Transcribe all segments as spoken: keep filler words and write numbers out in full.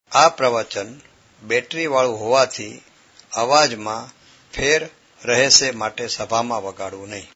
આ પ્રવચન બેટરીવાળું હોવાથી અવાજમાં ફેર રહેશે માટે સભામાં વગાડવું નહીં.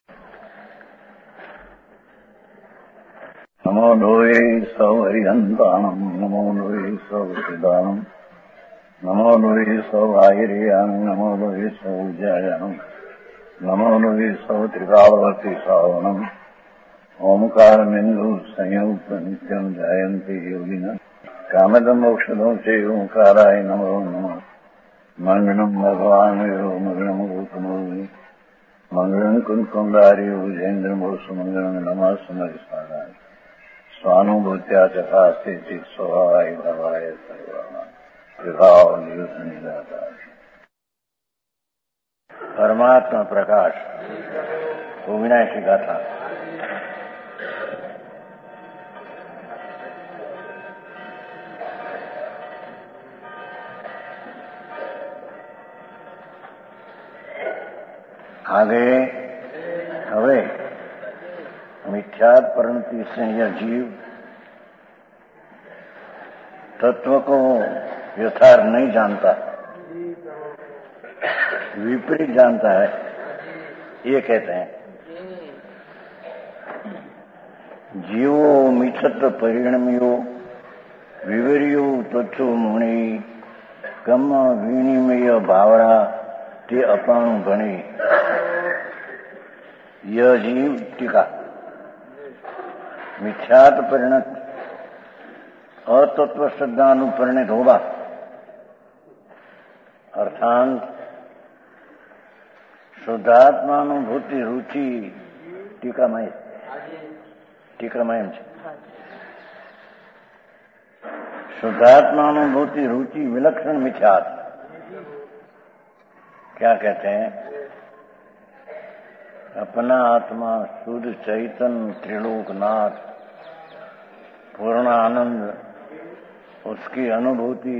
નમો લોહે સૌ હરિહંતાણમ નમો લોહે સૌ સિદ્ધાણમ નમો લોહે સૌ આયર્યાણ નમો લોહે સૌ જયાણમ નમો લોહે સૌ ત્રિકાવતી સાવણમ ઓમકાર બિંદુ સંયુક્ત નિત્યમ જયંતિ યોગિના કામદમ મોક્ષદો છે ઓંકારાય નમો નમઃ. મંગળમ ભગવાન મંગળમ ગૌતમો મંગળમ કુંકુંદારી વિજેન્દ્રમો સુમંગળમ નમઃ સમરિસારાય સ્વાનુભૂત્યા ચકાસ્તે ચિત સ્વભાવાય ભવાય સર્વા વિભાવ નિદાતા. પરમાત્મા પ્રકાશ વિનાશી ગાથા. आगे हवे मिथ्यात परिणति से यह जीव तत्व को यथार्थ नहीं जानता, विपरीत जानता है, ये कहते हैं. जीवो मिथत परिणमियो विवरियो तत्व मुनि कम विनिमय भावड़ा ते अपाणु गणी. यह जीव टीका मिथ्यात परिणत अतत्व श्रद्धानुपरिणित होगा, अर्थात शुद्धात्मानुभूति रुचि टीकामय टीकामय शुद्धात्मानुभूति रुचि विलक्षण मिथ्यात. क्या कहते हैं? अपना आत्मा शुद्ध चैतन्य त्रिलोकनाथ पूर्ण आनंद, उसकी अनुभूति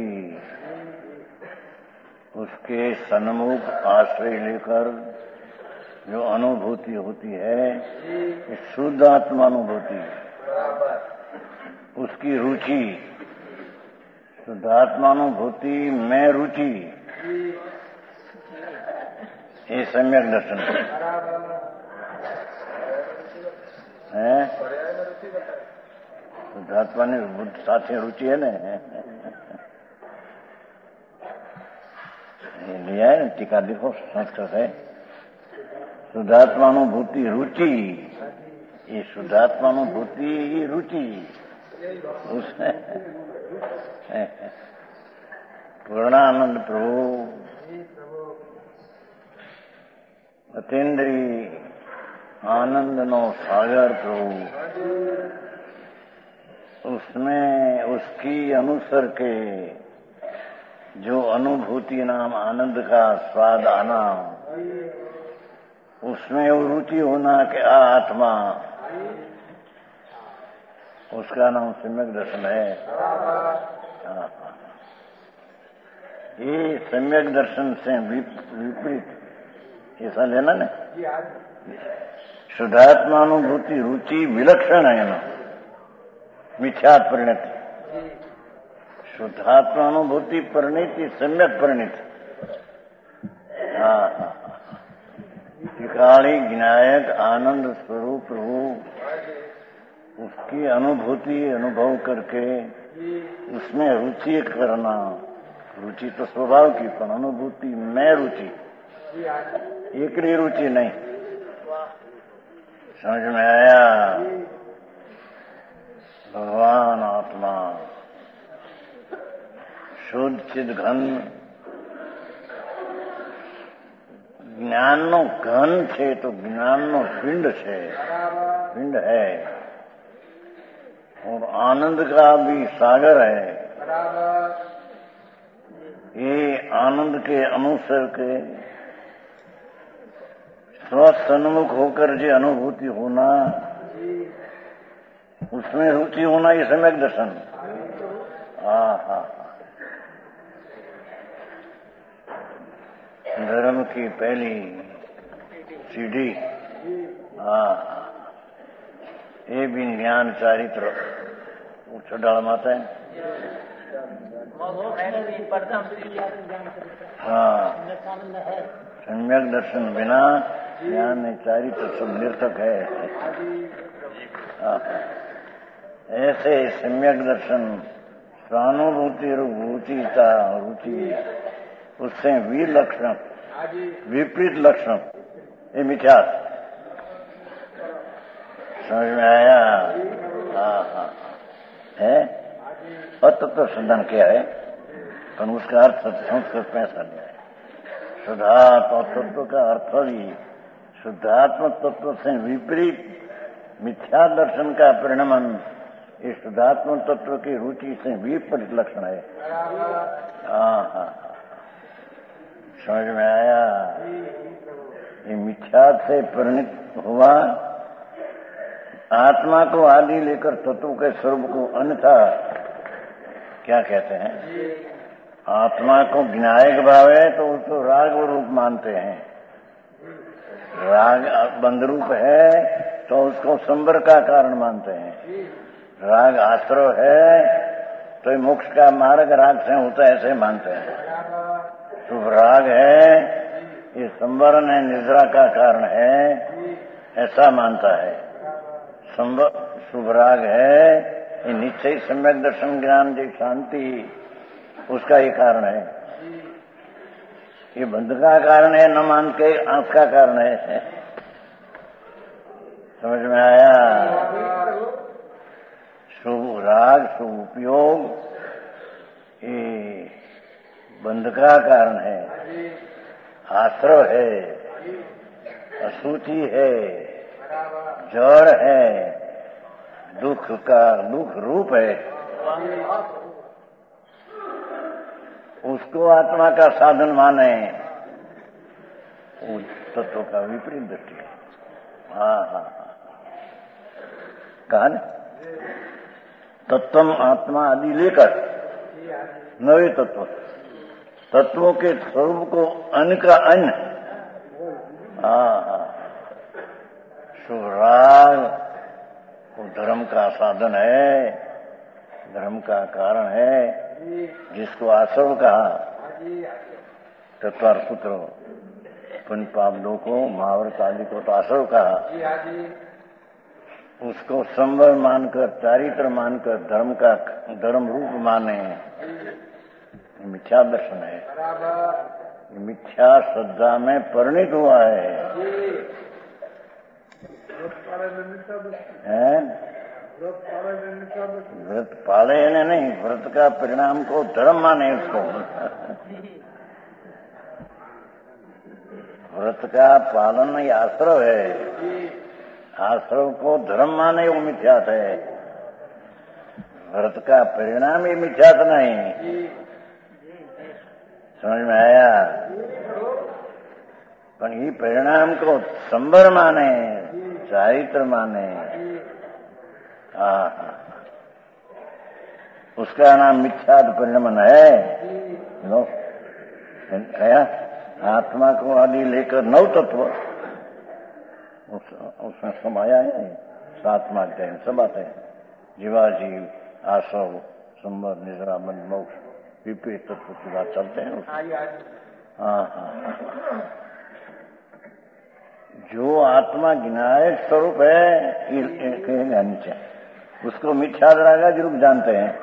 उसके सन्मुख आश्रय लेकर जो अनुभूति होती है, शुद्ध आत्मानुभूति, उसकी रुचि, शुद्धात्मानुभूति में रुचि, ये सम्यक दर्शन है. शुद्धात्मा ने साथ रुचि है ना, ये लिया है टीका देखो संस्कृत है. शुद्धात्मानुभूति रुचि, ये शुद्धात्मानुभूति रुचि उसमें पूर्णानंद प्रभु अतीन्द्रिय आनंद नो सागर प्रभु, उसमें उसकी अनुसर के जो अनुभूति नाम आनंद का स्वाद आना, उसमें वो रुचि होना कि आ आत्मा, उसका नाम सम्यक दर्शन है. ये सम्यक दर्शन से विपरीत ऐसा लेना ना. शुद्धात्मानुभूति रुचि विलक्षण है ना, मिथ्यात परिणति. शुद्धात्मानुभूति परिणति सम्यक परिणति. हाँ टिकाणी ज्ञायक आनंद स्वरूप प्रभु, उसकी अनुभूति अनुभव करके उसमें रुचि करना. रुचि तो स्वभाव की, पर अनुभूति में रुचि, एकली रुचि नहीं. समझ में आया? भगवान आत्मा शुद्ध चिद घन જ્ઞાનનો ઘન છે તો જ્ઞાનનો પિંડ છે, पिंड है, और आनंद का भी सागर है. ये आनंद के अनुसर के स्वसन्मुख होकर जो अनुभूति होना, उसमें रुचि होना, ये सम्यक दर्शन. हाँ हाँ धर्म की पहली सीढ़ी. हाँ ये भी ज्ञान चारित्र उच्च डाल माता है. हाँ, सम्यक दर्शन बिना ज्ञान नहीं, चारित्र सब निर्थक है। ऐसे सम्यक दर्शन स्वानुभूति रुचिता रुचि, उससे विलक्षण विपरीत लक्षण, ये मिथ्या समझ में आया। हाँ हाँ है अतत्व सिद्धांत क्या है, पर उसका अर्थ संस्कृत में ऐसा नहीं है। शुद्धात्म तत्व का अर्थ भी शुद्धात्म तत्व से विपरीत मिथ्या दर्शन का परिणमन इस शुद्धात्म तत्व की रुचि से विपरीत लक्षण है। हाँ हाँ समझ में आया। ये मिथ्या से परिणित हुआ आत्मा को आदि लेकर तत्व के स्वरूप को अन्यथा क्या कहते हैं, आत्मा को ज्ञायक भाव है तो उसको राग रूप मानते हैं। राग बंध रूप है तो उसको संबर का कारण मानते हैं। राग आश्रय है तो मोक्ष का मार्ग राग से होता है, ऐसे मानते हैं। शुभ राग है ये संवरण है, निद्रा का कारण है, ऐसा मानता है। शुभ राग है ये निश्चय सम्यक दर्शन ज्ञान जी शांति, उसका ये कारण है। ये बंध का कारण है, न मान के आंख का कारण है। समझ में आया। शुभ राग शुभ उपयोग ये बंध का कारण है, आश्रय है, अशुचि है, जड़ है, दुख का दुख रूप है। उसको आत्मा का साधन माने, उस तत्व का विपरीत दृष्टि है। हाँ हाँ कहा न, तत्वम आत्मा आदि लेकर नवे तत्व, तत्वों के स्वरूप को अन्न का अन्न। हाँ हाँ शुभराग वो धर्म का साधन है, धर्म का कारण है, जिसको आश्रव कहा। चतुर्थ सूत्र पुण्य पाप दो को महावरत आदि को तो आश्रव कहा। उसको संवर मानकर चारित्र मानकर धर्म का धर्म रूप माने, मिथ्या दर्शन है। मिथ्या श्रद्धा में परिणित हुआ है। व्रत पाले ने नहीं, व्रत का परिणाम को धर्म माने उसको। व्रत का पालन ही आश्रव है, आश्रव को धर्म माने वो मिथ्यात है। व्रत का परिणाम ही मिथ्यात नहीं। समझ में आया। पर ये परिणाम को संबर माने, चारित्र माने, हाँ उसका नाम मिथ्यात परिणमन है। लो क्या आत्मा को आदि लेकर नौ तत्व उस, उसमें समाया है। सातवा अध्याय सब आते हैं। जीवाजीव, आसव, संबर, निद्रा, मन, मोक्ष, विपरीत तत्व की बात चलते हैं। हाँ हाँ जो आत्मा ज्ञायक स्वरूप है कहेगा नीचे, उसको मिथ्या राग रूप जानते हैं।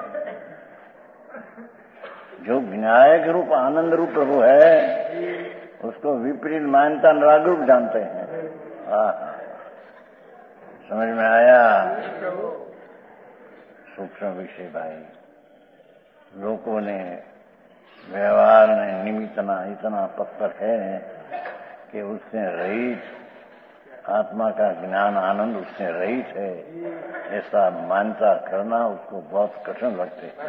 जो ज्ञायक रूप आनंद रूप प्रभु है उसको विपरीत मान्यता राग रूप जानते हैं। हाँ समझ में आया। सूक्ष्म विषय भाई, लोगों ने व्यवहार में निमित्तना इतना पत्थर है कि उससे रहित आत्मा का ज्ञान आनंद उससे रहित है, ऐसा मान्यता करना उसको बहुत कठिन लगते है।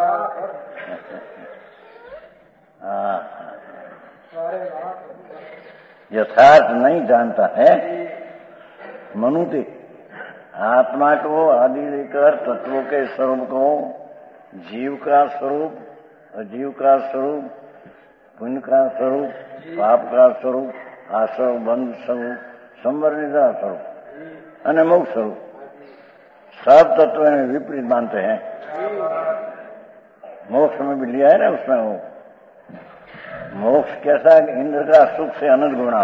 यथार्थ नहीं जानता है मनुष्य। आत्मा को आदि लेकर तत्वों के स्वरूप को जीव का स्वरूप, अजीव का स्वरूप, पुण्य का स्वरूप, पाप का स्वरूप, आश्रव बंध स्वरूप, संवर निद्रा स्वरूप, अनमोक्ष स्वरूप, सब तत्व में विपरीत मानते हैं। मोक्ष में भी लिया है ना उसमें वो मोक्ष कैसा है? इंद्र का सुख से अनंत गुणा।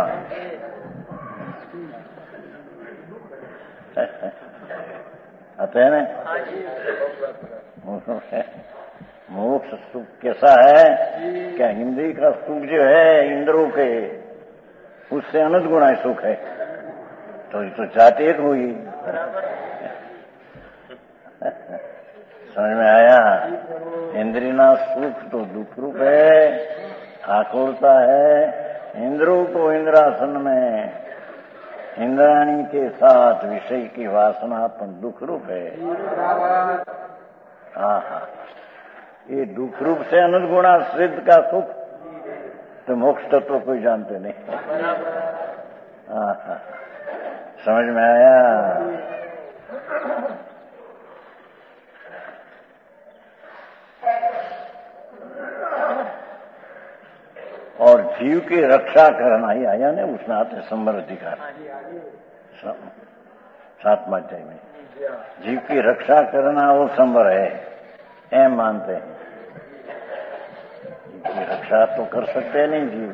आते हैं ना? मोक्ष सुख कैसा है? क्या हिंदी का सुख जो है इंद्रों के उससे अनंत गुणा सुख है। तो ये तो जाति एक हुई। समझ में आया? इंद्रिया सुख तो दुख रूप है, आकुलता है। इंद्रों को इंद्रासन में इंद्राणी के साथ विषय की वासना पर दुख रूप है। हाँ हाँ, ये दुख रूप से अनंत गुणा सिद्ध का सुख तो मोक्ष तत्व कोई जानते नहीं। हाँ हाँ, समझ में आया? और जीव की रक्षा करना ही आया ने उसमें आते संबर अधिकार सातवां अध्याय में जीव की रक्षा करना वो संबर है, एम मानते हैं। जीव की रक्षा तो कर सकते नहीं, जीव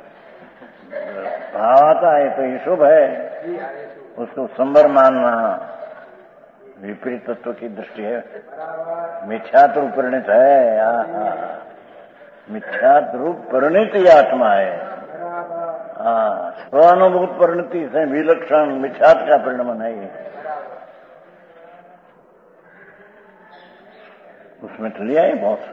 भाव आता है तो ये शुभ है, उसको संबर मानना विपरीत तत्व की दृष्टि है, मिथ्यात्व परिणित है। हाँ, मिथ्यात रूप परिणति आत्मा है। हाँ, स्वानुभूत परिणति से विलक्षण मिथ्यात का परिणमन है ये। उसमें तो लिया है बहुत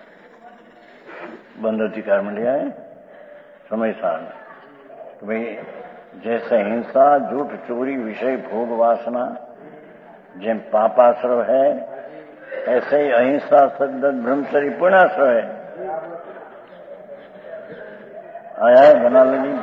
बंद अधिकार में लिया है समय साल तो भाई जैसे हिंसा झूठ चोरी विषय भोग वासना जिन पापाश्रय है, ऐसे ही अहिंसा सद्गत ब्रह्मचर्य पुण्याश्रय है। आया है बना लीजिए।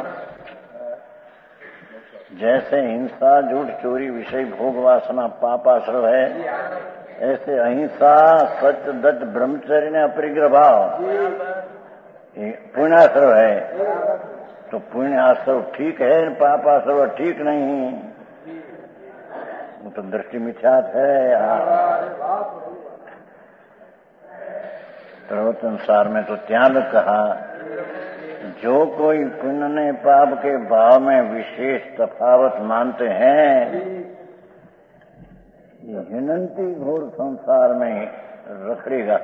जैसे हिंसा झूठ चोरी विषय भोग वासना पापाश्रय है, ऐसे अहिंसा सत्य दत्त ब्रह्मचर्य ने अपरिग्रह भाव पुण्याश्रय है। तो पुण्याश्रय ठीक है, पापाश्रय ठीक नहीं, वो तो दृष्टि मिथ्यात है। प्रवचनसार में तो त्याग कहा, जो कोई पुण्य ने पाप के भाव में विशेष तफावत मानते हैं, ये हिनंती घोर संसार में रखड़ेगा।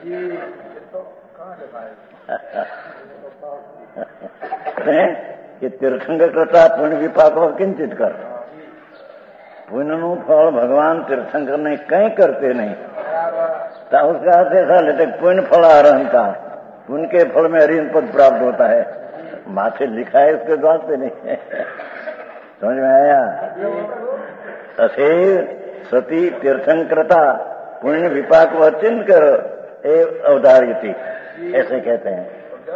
कि तीर्थंकर करता पुण्य विपाक और किंचित कर, पुण्य नु फल भगवान तीर्थंकर ने कहीं करते नहीं। तो उसका अर्थ ऐसा लेते पुण्य फल अरहंता, पुण्य के फल में हरिन पद प्राप्त होता है, माथे लिखा है उसके द्वार पे नहीं। समझ में आया? तथैव सती तीर्थंकृता पुण्य विपाक व चिन्ह कर एव अवधार्यति, ऐसे कहते हैं।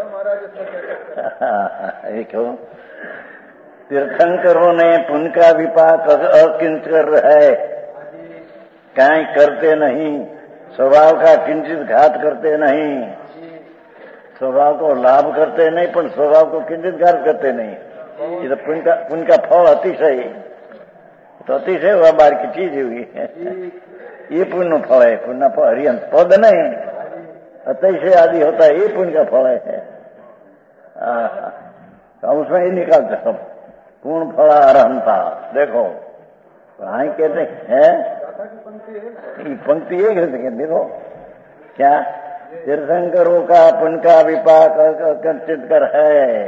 एक हो तीर्थंकरों ने पुण्य का विपाक अकिंचकर है, कहीं करते नहीं, स्वभाव का किंचित घात करते नहीं, स्वभाव को लाभ करते नहीं, पर स्वभाव को किंचित घात करते नहीं। ये तो पुण्य का पुण्य का फल अतिशय, तो अतिशय हुआ बार की चीज हुई है। ये पुण्य फल है, पुण्य फल हरियंत पद नहीं, अतिशय आदि होता है, ये पुण्य का फल है। तो उसमें ही निकालते सब पूर्ण फल अरहंता। देखो वहां कहते हैं पंक्ति एक कहते, देखो क्या तीर्थंकरों का पुण्य का विपाक अर्चित कर है।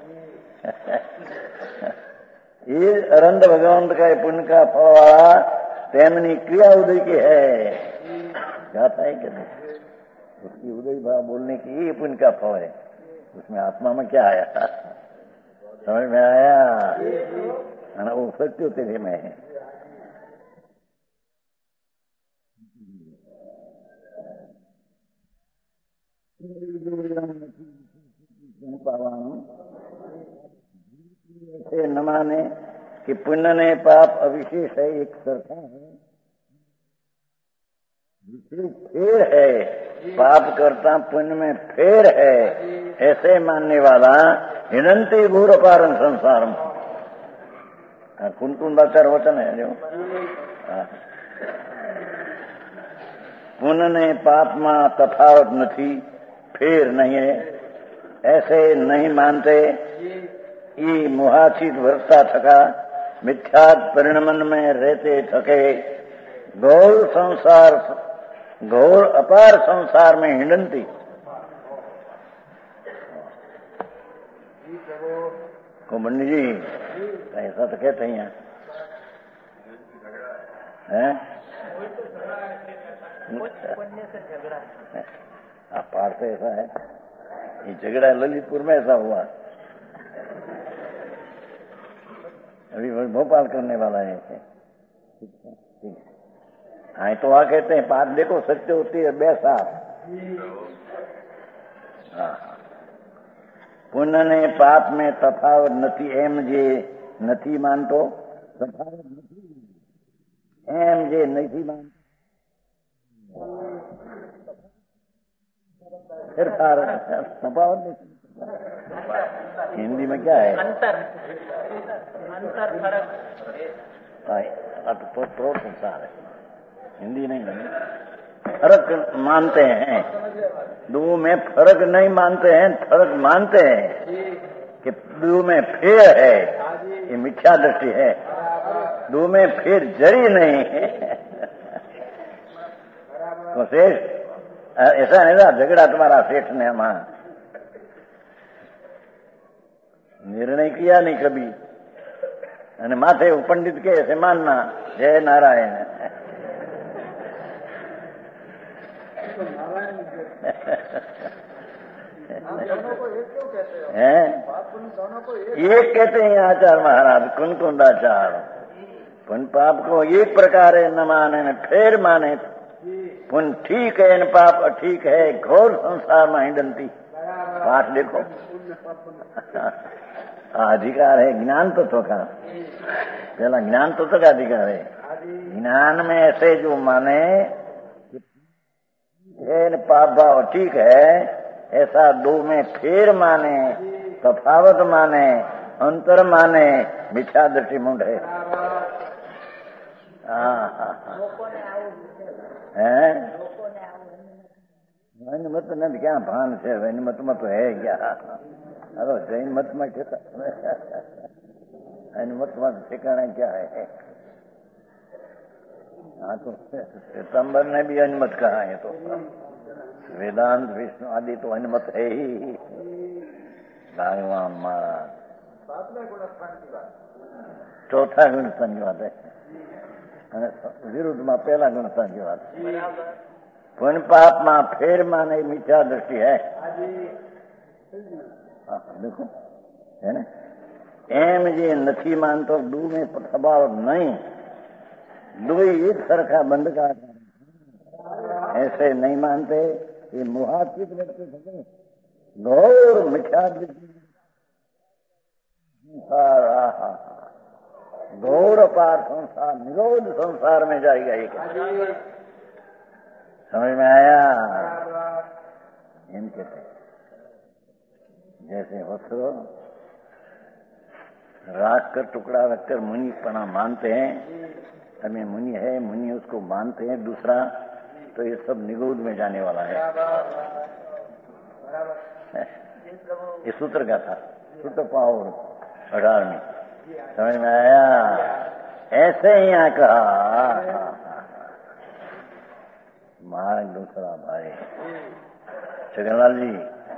ये अरंद भगवंत का पुण्य का फल वाला तेमनी क्रिया उदय की है, जाता है कि नहीं? उसकी उदय भाव बोलने की ये पुण्य का फल है। उसमें आत्मा में क्या आया? समझ में आया? वो सत्य तेरे में है। ऐसे न माने कि पुण्य ने पाप अविशेष है, एक सरखा है, विशेष फेर है, पाप करता पुण्य में फेर है, ऐसे मानने वाला हिनंती घोर पारन संसार में। कुन कुन बाचार वचन है जो पुण्य ने पाप में तफावत नहीं, फेर नहीं है, ऐसे नहीं मानते। ये मुहाचित वर्ता थका मिथ्यात परिणमन में रहते थके, घोर संसार घोर अपार संसार में हिंडती। को बन्नी जी ऐसा तो कहते हैं हैं पार से ऐसा है। ये झगड़ा ललितपुर में ऐसा हुआ, अभी भोपाल करने वाला है ऐसे। हाँ तो वहां कहते हैं बात देखो सत्य होती है बैसा। हाँ पुण्य ने पाप में तफावत नहीं, एम जे नहीं मानतो, तफावत नहीं एम जे नहीं मानतो, फिर तफावत नहीं। हिंदी में क्या है? अंतर अंतर फर्क तो तो संसार है, हिंदी नहीं है। फर्क मानते हैं, दो में फर्क नहीं मानते हैं, फर्क मानते हैं कि दो में फेर है, ये मिथ्या दृष्टि है। दो में फेर जरी नहीं है। तो सेठ ऐसा नहीं था झगड़ा तुम्हारा सेठ ने हमारा निर्णय किया नहीं कभी, અને માથે पंडित के ऐसे मानना जय नारायण हैं। एक कहते हैं आचार महाराज कुन कुंडाचार, पुन पाप को एक प्रकार है न माने न फेर माने, पुन ठीक है न पाप ठीक है, घोर संसार में हिंडती। पाठ देखो अधिकार है ज्ञान तत्व का, पहला ज्ञान तत्व का अधिकार है। ज्ञान में ऐसे जो माने न पाप भाव ठीक है, ऐसा दो में फेर माने, तफावत माने, अंतर माने, मिथ्या दृष्टि मुंड है। जैन मत न क्या भान से, जैन मत मत है क्या? अरे जैन मत में जैन मत मत ठिकाना क्या है? हाँ तो सितंबर ने भी अनुमत कहा है, तो वेदांत विष्णु आदि तो अनुमत है ही। भगवान महाराज चौथा गुण स्थान की बात है, विरुद्ध में पहला गुण स्थान की बात। पुण्य पाप में फेर माने मिथ्या दृष्टि है। हाँ देखो है ना, एम जे नहीं मानतो, दू में स्वभाव नहीं, दो एक सरखा बंद का ऐसे नहीं मानते। ये मुहाचित व्यक्ति थे, घोर मिथ्या घोर अपार संसार, निरोध संसार में जाएगा। ये समझ में आया? इन कहते जैसे वस्त्र राख कर टुकड़ा रखकर मुनि पना मानते हैं, हमें मुनि है, मुनि उसको मानते हैं दूसरा, तो ये सब निगोद में जाने वाला है। ये सूत्र का था, सूत्र पाओ अठारहवीं। समझ में आया? ऐसे ही यहाँ कहा मार्ग दूसरा भाई छगनलाल जी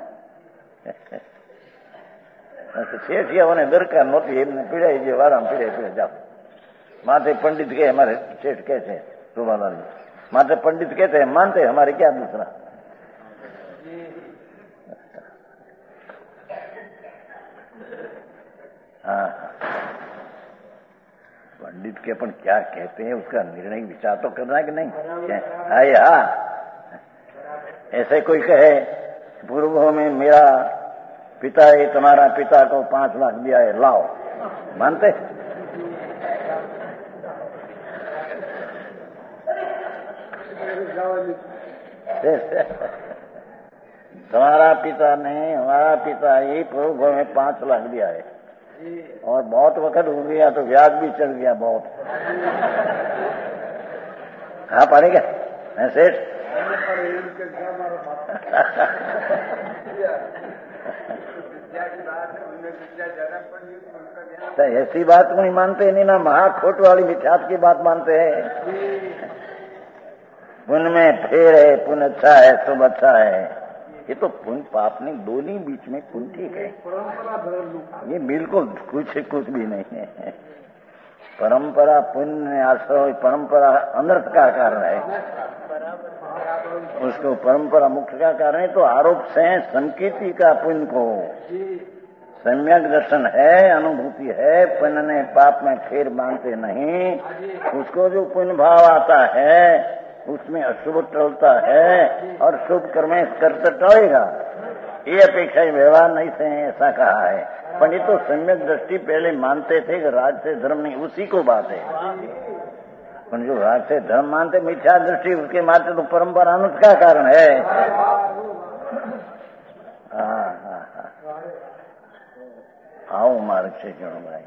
શેઠિયાઓને દરકાર નહોતી, એમને પીડાઈ જે વારામ પીડાઈ પીડાઈ જાઓ। माथे पंडित के हमारे सेठ कहते हैं शोभालाल जी, माथे पंडित कहते हैं मानते हमारे क्या दूसरा। हाँ पंडित के अपन क्या कहते हैं उसका निर्णय विचार तो करना है कि नहीं? है हाँ, ऐसे कोई कहे पूर्व में मेरा पिता है, तुम्हारा पिता को पांच लाख दिया है, लाओ, मानते? तुम्हारा पिता ने हमारा पिता ही पूर्व में पांच लाख दिया है, और बहुत वक्त हो गया तो ब्याज भी चढ़ गया बहुत। हाँ पानी क्या है सेठ? तो ऐसी बात को नहीं मानते, नहीं ना महाखोट वाली मिठास की बात मानते हैं। पुण्य में फेर है, पुण्य अच्छा है, शुभ अच्छा है। ये तो पुण्य पाप नहीं, दोनों बीच में पुण्य ठीक है। ये बिल्कुल कुछ कुछ भी नहीं है। परंपरा पुण्य आश्रय, परंपरा अनर्थ का कारण है, उसको परंपरा मुख्य का कारण है। तो आरोप से संकेती का पुण्य को सम्यक दर्शन है, अनुभूति है, पुण्य ने पाप में फेर मानते नहीं। उसको जो पुण्य भाव आता है उसमें अशुभ टलता है और शुभ कर्म करते टलेगा। ये अपेक्षा व्यवहार नहीं से ऐसा कहा है। पर ये तो सम्यक दृष्टि पहले मानते थे कि राज से धर्म नहीं, उसी को बात है। पर जो राज से धर्म मानते मिथ्या दृष्टि उसके मानते तो परंपरा अनुष्ठ का कारण है। हाँ हाँ हाँ, आओ मार्ग से चलो भाई।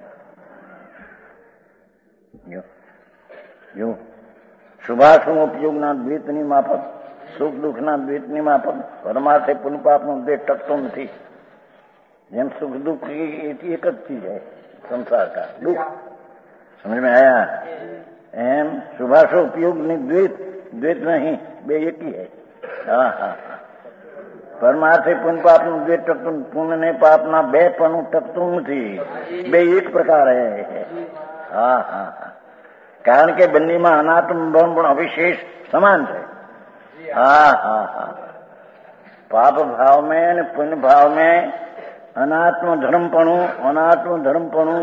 यो यो શુભાશુભ ઉપયોગના દ્વૈત ની માફક, સુખ દુઃખના દ્વૈતની માફક પરમાર્થે પુण्य પાપનો દ્વૈત ટકતો નથી। જેમ સુખ दुख एक एक જ चीज है संसार का दुख, समझ में आया? एम शुभाशुभ उपयोग नहीं द्वैत, द्वैत नहीं, बे एक ही है। हाँ हाँ, પરમાર્થે પુण्य પાપનો દ્વૈત ટકતો, પુण्य ને પાપના બે પણ ટકતું નથી, બે એક પ્રકાર है। हाँ हाँ हाँ, કારણ કે બંનેમાં અનાત્મ બ્રહ્મ પણ અવિશેષ સમાન છે। હા હા હા, પાપ ભાવ में અને પુण्य भाव में अनात्म धर्मपणु, अनात्म धर्मपणु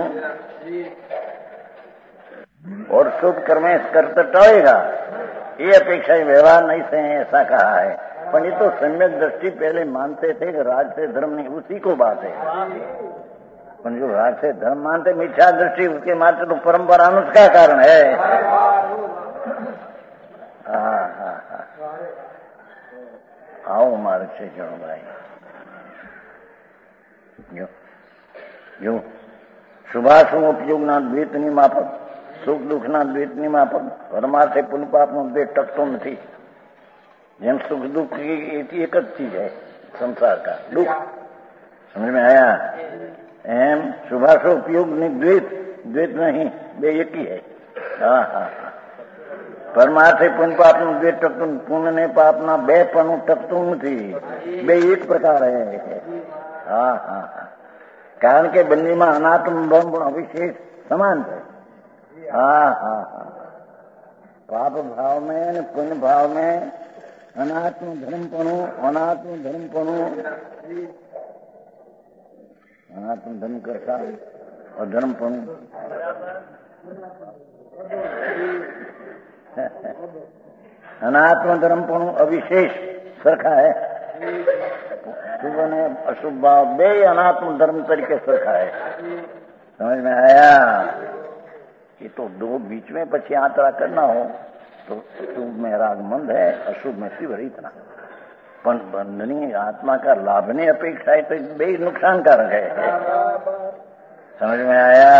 और शुभ कर्म करते टलेगा। ये अपेक्षा व्यवहार नहीं से ऐसा कहा है। पर ये तो सम्यक दृष्टि पहले मानते थे कि राज से धर्म नहीं, उसी को बात है। पर जो राज से धर्म मानते मिथ्या दृष्टि उसके मानते तो परंपरा अनुष्ठ का कारण है। हाँ हाँ हाँ, आओ मार्ग से चलो भाई। जो जो શુભાશુભ ઉપયોગના દ્વૈતની માફક, સુખ દુઃખના દ્વૈતની માફક પરમાર્થે પુण्य પાપનો દ્વૈત ટકતો નથી। જેમ सुख दुख एक एक જ चीज है संसार का दुख, समझ में आया? एम शुभाशुभ उपयोग नहीं द्वैत, द्वैत नहीं, बे एक ही है। हाँ हाँ हाँ, પરમાર્થે પુण्य પાપનો દ્વૈત ટકતો, પુण्य ને પાપના બે પણ ટકતું નથી, બે એક પ્રકાર है। हाँ हाँ हाँ, કારણ કે બંનેમાં અનાત્મ બ્રહ્મ પણ અવિશેષ સમાન છે। हाँ हाँ हाँ, पाप भाव में અને पुण्य भाव में अनात्म धर्मपणु, अनात्म धर्मपणु, अनात्म धर्म करता और धर्मपणु अनात्म धर्मपणु अविशेष सरखा है। शुभ ने अशुभ भाव बे अनात्म धर्म तरीके सरखा है। समझ में आया? ये तो दो बीच में पछी यात्रा करना हो तो शुभ में रागमंद है, अशुभ में तीव्र इतना। पण बंधनी आत्मा का लाभ ने अपेक्षा है तो बे नुकसानकारक है। समझ में आया?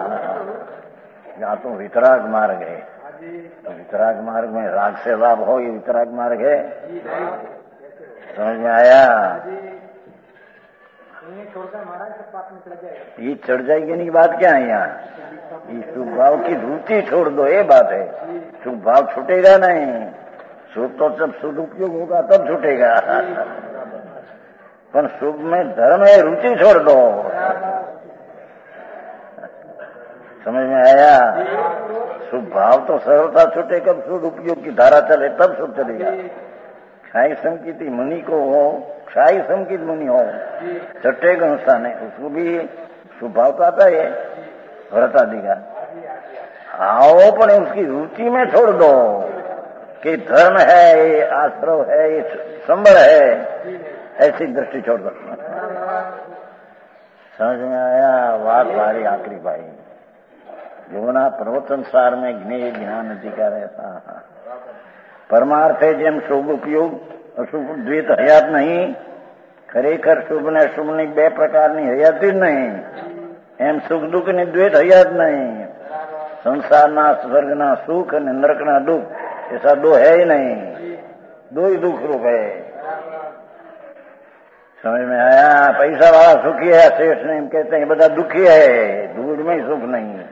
या तो वितराग मार्ग है, तो वितराग मार्ग में राग से लाभ हो, ये वितराग मार्ग है। समझ में आया? ये चढ़ जाएगी नहीं, बात क्या है यहाँ? ये शुभ भाव की रुचि छोड़ दो, ये बात है। शुभ भाव छूटेगा नहीं, शुभ तो जब सदुपयोग होगा तब छूटेगा। पर शुभ में धर्म है, रुचि छोड़ दो। समझ में आया? शुभ भाव तो सरलता छूटे, कब शुभ उपयोग की धारा चले तब शुभ चलेगा। क्षाई संकित मुनि को हो, क्षाई संकित मुनि हो, छठे अनुष्ठान है, उसको भी शुभ भाव तो आता है व्रत आदि का। आओ पर उसकी रुचि में छोड़ दो कि धर्म है, ये आश्रव है, ये संबल है, ऐसी दृष्टि छोड़ दो। समझ में आया? बात भारी आखिरी भाई। जीवना प्रवचन सार में ज्ञेय ज्ञान अधिकार ऐसा परमार्थे જેમ શુભ ઉપયોગ અશુભ દ્વૈત હયાત નહીં, ખરેખર શુભ ને અશુભ ની બે પ્રકારની હયાતી જ નહીં, એમ સુખ દુઃખ ની દ્વૈત હયાત નહીં। સંસારના સ્વર્ગના સુખ અને નરકના દુઃખ ऐसा दो है ही नहीं। दो ही दुख रूप है। समझ में आया? पैसा वाला सुखी है, सेठ ने कहते हैं बड़ा दुखी है, दूध में सुख नहीं है।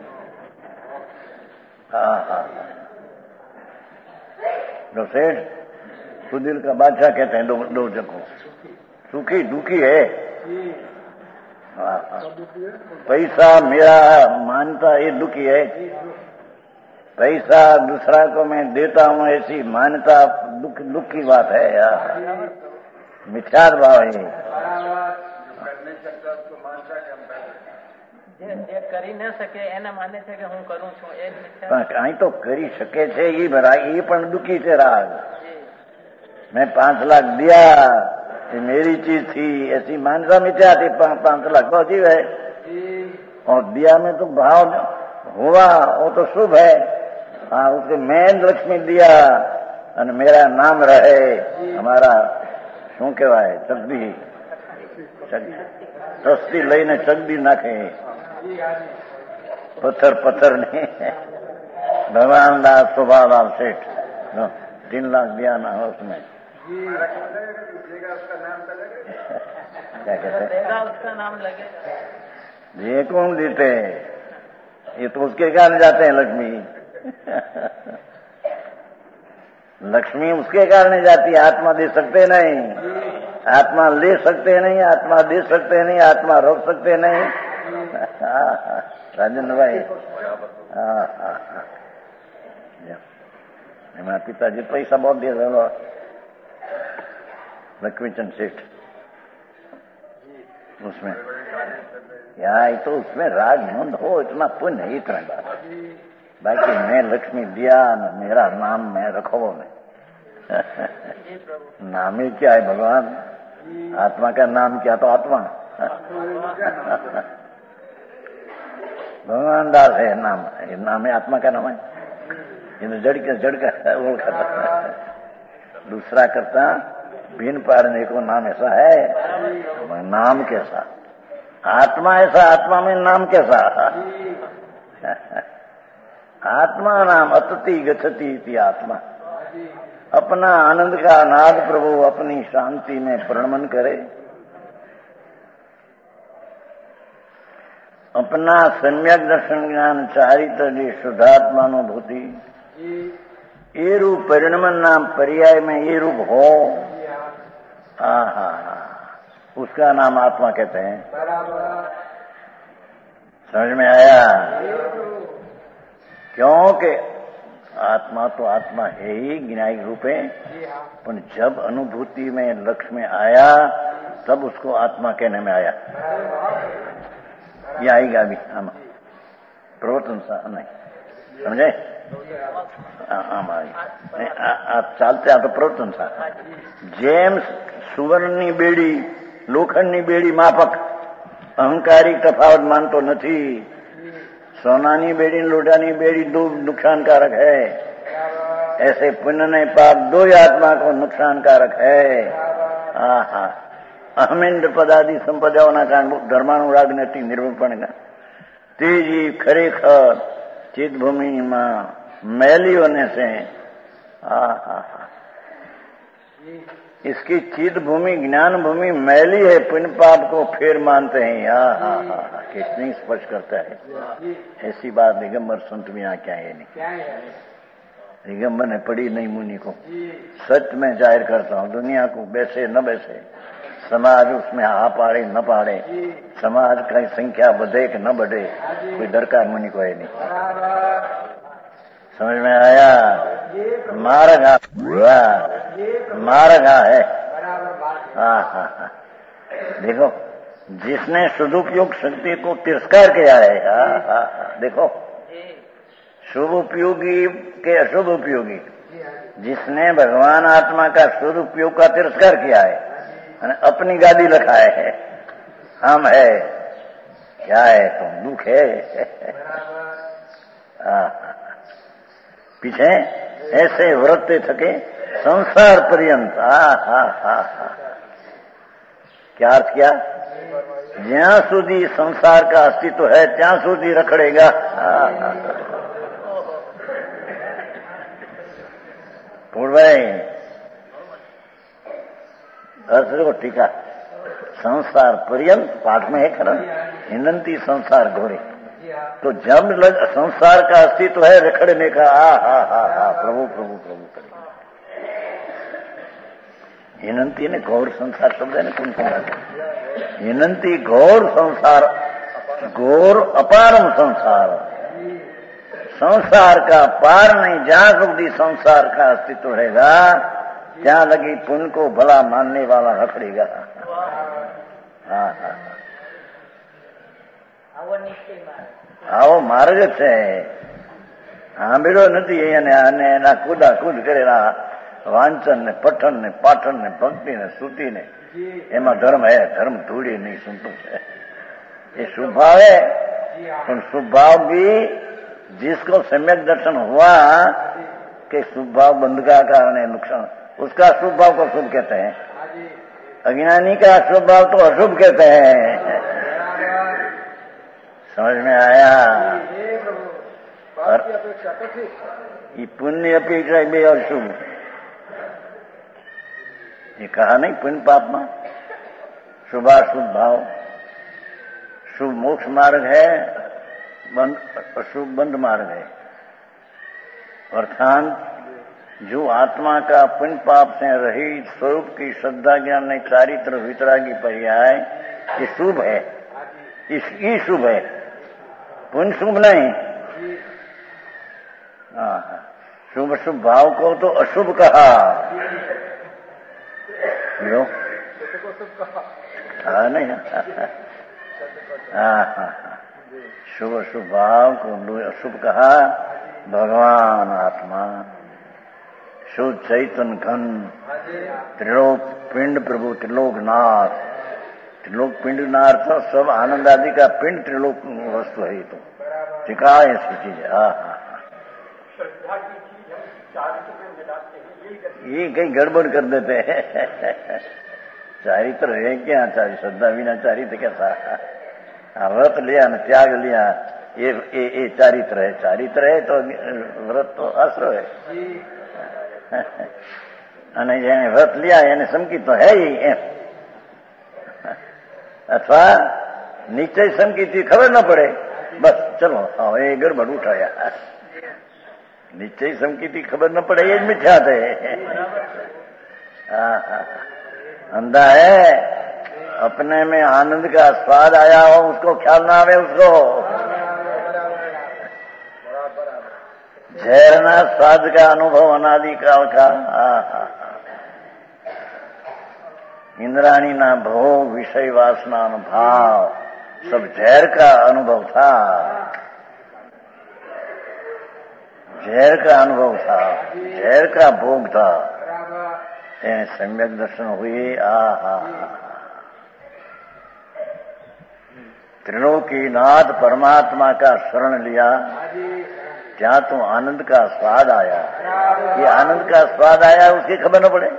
हाँ हाँ जो सेठ सुदिल का बादशाह कहते हैं दो दो जगह सुखी दुखी है। हाँ हाँ पैसा मेरा मानता ये दुखी है, पैसा दूसरा को मैं देता हूँ ऐसी मान्यता दुख दुख की बात है यार, मिथ्या भाव है। જે કરી ન શકે એને માને છે કે હું કરું છું એ પણ કાંઈ તો કરી શકે છે એ ભરાય, એ પણ દુખી છે રાગ। मैं पांच लाख दिया ये मेरी चीज थी ऐसी मान्यता मिथ्या थी, पांच लाख तो अजीब है। और दिया में तो भाव हुआ वो तो शुभ है। हाँ उसके मैं लक्ष्मी दिया और मेरा नाम रहे, हमारा શું કહેવાય ચકડી સસ્તી લઈને ચકડી નાખે પથ્થર પથ્થર ને भगवान दास शोभालाल सेठ तीन लाख दिया ना उसमें क्या कहते देगा उसका नाम लगेगा। ये कौन देते? ये तो उसके कारण जाते हैं लक्ष्मी। लक्ष्मी उसके कारण जाती है, आत्मा दे सकते नहीं, आत्मा ले सकते नहीं, आत्मा दे सकते नहीं, आत्मा रोक सकते नहीं। राजेंद्र भाई हाँ हाँ हाँ हमारे पिताजी पैसा बहुत दिया था लक्ष्मीचंद सेठ उसमें यार तो उसमें राग मंद हो इतना पुण्य है, इतना बात। बाकी मैं लक्ष्मी दिया न मेरा नाम मैं रखो में नाम ही क्या है भगवान, आत्मा का नाम क्या तो आत्मा भगवान दास है नाम, ये नाम है आत्मा का नाम है। ये तो जड़ के जड़ का ओळखता दूसरा करता भिन्न पाड़ने को नाम ऐसा है, नाम कैसा आत्मा ऐसा, आत्मा में नाम कैसा आत्मा नाम अतति गच्छति इति आत्मा। अपना आनंद का नाद प्रभु अपनी शांति में प्रणमन करे, अपना सम्यक दर्शन ज्ञान चारित्र शुद्धात्मानुभूति ये रूप परिणमन नाम पर्याय में ये रूप हो, हाँ हाँ हाँ उसका नाम आत्मा कहते हैं। समझ में आया? क्योंकि आत्मा तो आत्मा है ही ज्ञायिक रूप है, पर जब अनुभूति में लक्ष्य में आया तब उसको आत्मा कहने में आया। ये आएगा अभी हम प्रवर्तन सा नहीं समझे? આમ आप चालते आ तो प्रवर्तन सा જેમ સુવર્ણની બેડી લોખંડની બેડી માફક અહંકારી તફાવત માનતો નથી, सोनानी बेड़ी लोटानी बेड़ी दो नुकसानकारक है, ऐसे पुण्य नहीं पाप दो ही आत्मा को नुकसानकारक है। आहा अहमेन्द्र पदादि संपदाओं कारण धर्मानुराग नती निरूपण का तेजी खरेखर चित भूमि में मैली होने से आहा इसकी चित भूमि ज्ञान भूमि मैली है, पुण्य पाप को फिर मानते हैं। आहा कितनी स्पर्श करता है ऐसी बात दिगंबर संत में यहाँ क्या है नहीं, दिगंबर ने पढ़ी नहीं मुनि को, सच में जाहिर करता हूँ दुनिया को बैसे न बैसे, समाज उसमें आ पाड़े न पाड़े, समाज की संख्या बढ़े कि न बढ़े, कोई दरकार मुनि को है नहीं। समझ में आया? मार्ग मार्ग है। हाँ हाँ हाँ देखो जिसने सदुपयोग शक्ति को तिरस्कार किया है, हाँ हाँ हाँ देखो शुभ उपयोगी के अशुभ उपयोगी, जिसने भगवान आत्मा का शुभ उपयोग का तिरस्कार किया है अपनी गादी लखाए है, हम है क्या है तुम दुख है पीछे ऐसे व्रतते थके संसार पर्यंत। हा हा हा हा क्या अर्थ किया? જ્યાં સુધી संसार का अस्तित्व है ત્યાં સુધી रखड़ेगा। पूर्व अर्थ देखो टीका, संसार पर्यंत पाठ में है खरा, हिनंती संसार घोरे। तो जब लग, संसार का अस्तित्व है रखड़ने का, आ हा हा हा प्रभु प्रभु प्रभु करे। हिनंती ने घोर संसार शब्द है ना, कौन कौन हिनंती घोर संसार, घोर अपारम संसार, संसार का पार नहीं। जहां સુધી संसार का अस्तित्व रहेगा ત્યાં लगी पुण्य को भला मानने वाला रखड़ेगा। हाँ हाँ આવો માર્ગ છે, સાંભળ્યો નથી અને એના કુદા કુદ કરેલા વાંચન ને પઠન ને પાઠન ને ભક્તિ ને સ્તુતિ ને એમાં ધર્મ હે, ધર્મ ધૂળી नहीं सुनतो है। ये स्वभाव है, पर स्वभाव भी जिसको सम्यक दर्शन हुआ कि स्वभाव बंध का कारण है नुकसान, उसका स्वभाव को शुभ कहते हैं। अज्ञानी का स्वभाव तो अशुभ कहते हैं। समझ में आया? और ये पुण्य अपेक्षा भी और शुभ, ये कहा नहीं पुण्य पाप में शुभाशुभ भाव। शुभ मोक्ष मार्ग है, बंद अशुभ बंद मार्ग है। अर्थात जो आत्मा का पुण्य पाप से रहित स्वरूप की श्रद्धा ज्ञान ने चारित्र वितरागी पर्याय, ये शुभ है, इसकी शुभ है, पुण्य शुभ नहीं। हाँ, शुभ शुभ भाव को तो अशुभ कहा। लो हाँ नहीं, हाँ हाँ शुभ शुभ भाव को अशुभ कहा। भगवान आत्मा शुद्ध चैतन्य घन त्रिलोक पिंड प्रभु त्रिलोकनाथ, त्रिलोक पिंड नाथ सब आनंद आदि का पिंड त्रिलोक वस्तु है। तो टिका ऐसी चीज है। हाँ हाँ ये कहीं गड़बड़ कर देते हैं। चारित्र है क्या? चारित्र श्रद्धा बिना चारित्र कैसा? व्रत लिया न त्याग लिया, ये ये ये चारित्र है। चारित्र है तो व्रत तो आश्रय है। અને જેને વ્રત લ્યા એને સમકી તો હે એમ, અથવા નિશ્ચય સમકી ખબર ન પડે, બસ ચલો એ ગડબડ ઉઠાયા। निश्चय समकी खबर न पड़े ये मिथ्या थे। अंधा है, अपने में आनंद का स्वाद आया हो उसको ख्याल ना आवे, उसको झेरना स्वाद का अनुभव अनादि काल का। इंद्राणी ना भोग विषय वासना भाव सब झेर का अनुभव था, झेर का अनुभव था, झेर का भोग था। सम्यक दर्शन हुए। आहा त्रिलोकीनाथ परमात्मा का शरण लिया, जहां तो आनंद का स्वाद आया। ये आनंद का स्वाद आया उसकी खबर न पड़े।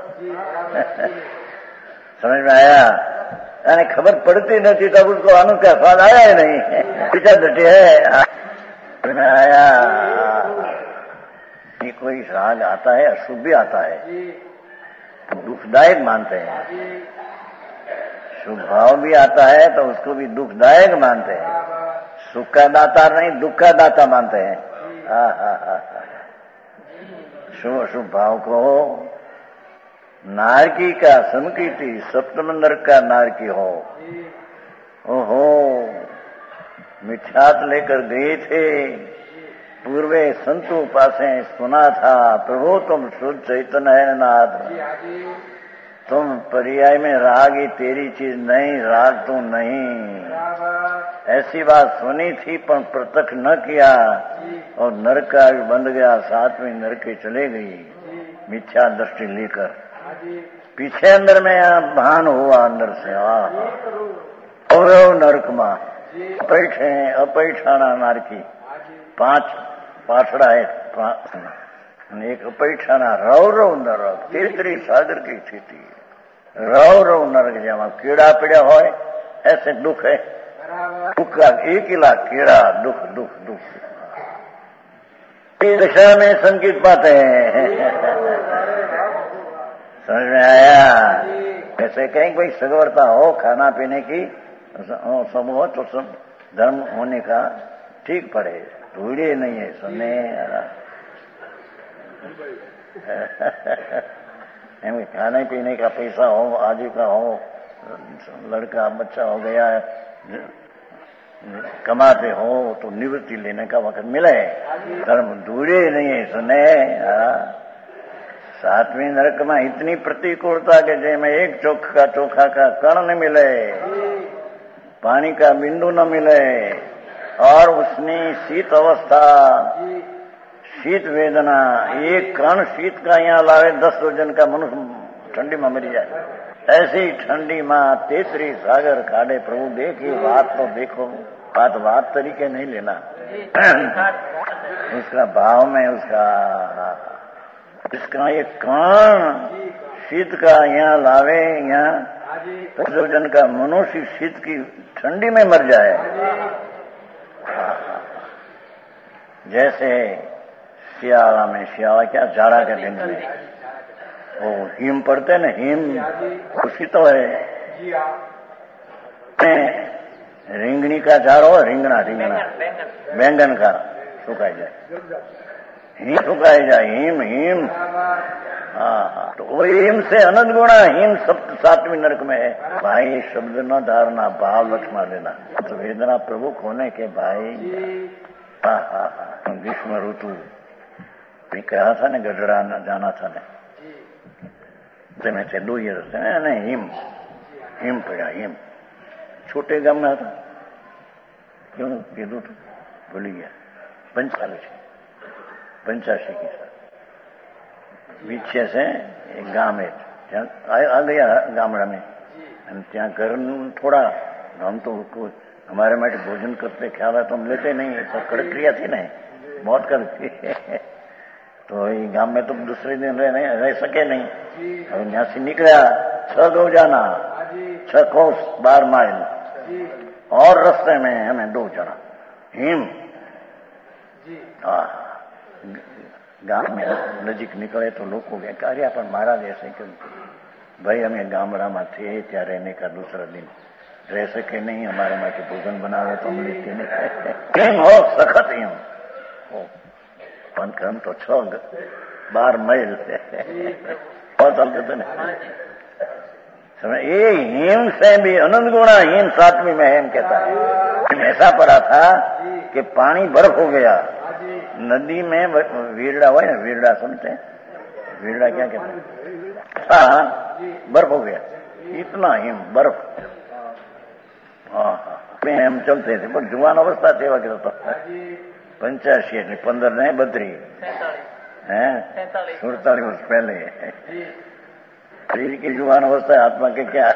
समझ में आया? यानी खबर पड़ती नहीं तब उसको आनंद का स्वाद आया ही नहीं, पीछा डटे है। समझ में आया? ये कोई राग आता है अशुभ भी आता है, दुखदायक मानते हैं। शुभ भाव भी आता है तो उसको भी दुखदायक मानते हैं। सुख का दाता नहीं दुख का दाता मानते हैं। शुभ शुभ भाव को नारकी का समकीर्ति सप्तम नरक का नारकी हो। ओहो मिथ्यात लेकर गए थे, पूर्वे संतों पासे सुना था प्रभु तुम शुद्ध चैतन्य है नाथ, तुम पर्याय में राग ही तेरी चीज नहीं, राग तो नहीं। ऐसी बात सुनी थी पर प्रत्यक्ष न किया और नरक का बंध गया, सातवीं नरक के चले गई मिथ्या दृष्टि लेकर। पीछे अंदर में भान हुआ अंदर से और नरक में अपैठे अपैठाना नारकी पांच पाछड़ा है, एक अपैठाना रव रव नरक तेतरी सागर की स्थिति। रव रव नरक जमा कीड़ा पीड़ा हो ऐसे दुख है, दुख का एक इला कीड़ा दुख दुख दुख। इस दशा में संकेत पाते हैं। समझ में आया? ऐसे कहीं कोई सगवरता हो खाना पीने की सब हो तो सब धर्म होने का ठीक पड़े, धूड़े नहीं है सुनने खाने पीने का पैसा हो, आजीविका हो, लड़का बच्चा हो गया है, कमाते हो तो निवृत्ति लेने का वक्त मिले, धर्म धूड़े नहीं है सुने। सातवीं नरक में इतनी प्रतिकूलता के जे में एक चोख का चोखा का कण न मिले, पानी का बिंदु न मिले, और उसने शीत अवस्था, शीत वेदना, एक कण शीत का यहाँ लावे दस वजन का मनुष्य ठंडी में मरी जाए। ऐसी ठंडी माँ तेसरी सागर खाड़े प्रभु देखी बात तो देखो, बात बात तरीके नहीं लेना, उसका भाव में उसका इसका एक कण शीत का यहाँ लावे, यहाँ दस वजन का मनुष्य शीत की ठंडी में मर जाए। जैसे सियाला में, सियाला क्या जाड़ा के दिन में वो हिम पड़ते न, हिम खुशी तो है। रिंगणी का झाड़ हो, रिंगना रिंगना बैंगन का सुखाई जाए, हिम सुखाई जाए, हिम हिम हाँ हाँ तो वो हिम से अनंत गुणा हिम सब सातवीं नरक में है। भाई शब्द न धारना, भाव लक्ष्मा देना, तो वेदना प्रमुख होने के भाई। हाँ हाँ हाँ ग्रीष्म ऋतु भी कहा था ने गढ़ड़ा जाना था ने में से दो ये रस्ते ने हिम हिम पड़ा, हिम छोटे गाम में था क्यों कीधु तो भूली गया। पंचाली पंचाशी की साथ पीछे से एक गांव है, आ गया गामड़ा में, ત્યાં घर थोड़ा हम तो हमारे માટે भोजन करते ख्याल है तो हम लेते नहीं, तो कड़क्रिया थी ना बहुत कड़की तो ये गांव में तो दूसरे दिन रह, नहीं, रह सके नहीं। अब यहाँ से निकला छह दो जाना, छह कोस बार माइल, और रास्ते में हमें दो जना हिम। गांव में नजीक निकले तो लोग को कार्य पर महाराज ऐसे क्यों भाई, हमें गामड़ा में थे त्या रहने का दूसरा दिन रह सके नहीं, हमारे માટે भोजन बनावे तो हम लेते नहीं। हिम हो सखत हिम हो पंखम तो छह बार मैल बहुत चलते थे समय ये हिम से भी अनंत गुणा हिम सातवीं में हिम कहता है। ऐसा पड़ा था कि पानी बर्फ हो गया, नदी में वीरड़ा हुआ ना, वीरड़ा सुनते हैं, वीरड़ा क्या कहते हैं, हाँ बर्फ हो गया, इतना हिम बर्फ। हाँ हाँ हम चलते थे पर जुवान अवस्था थे वगैरह तो पंचाशी એટલે पंद्रह ने बदरी है सुड़तालीस वर्ष पहले शरीर की जुबान अवस्था आत्मा के क्या